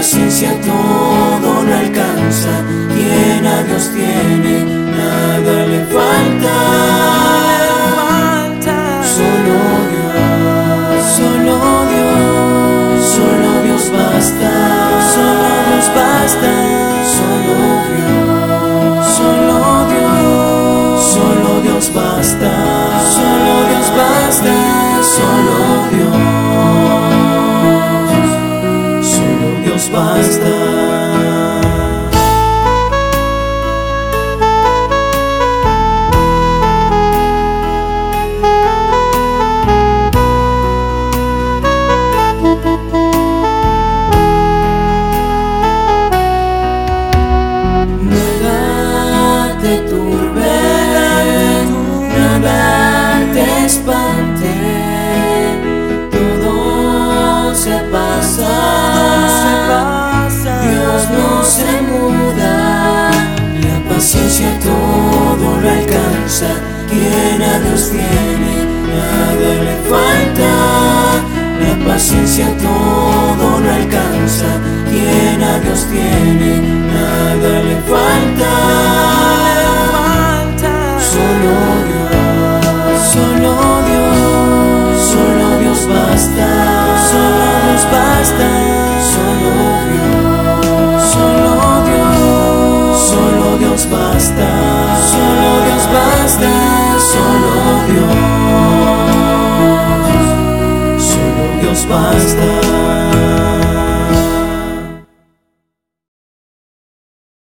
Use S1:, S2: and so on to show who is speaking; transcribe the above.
S1: paciencia todo lo alcanza. Quien a Dios tiene, nada le falta. Solo Dios, solo Dios, solo Dios basta. Solo Dios basta. Solo Dios, solo Dios, solo Dios basta. Solo Dios basta. Solo Dios basta. Nada te turbe, nada te espante, todo se pasa. Dios no se muda, la paciencia todo lo alcanza. Quien a Dios tiene, nada le falta. La paciencia todo lo alcanza. Quien a Dios tiene, nada le falta. Solo Dios, solo Dios, solo Dios basta. Solo Dios basta. Solo Dios, solo Dios, solo Dios basta. Solo Dios basta. Solo Dios basta.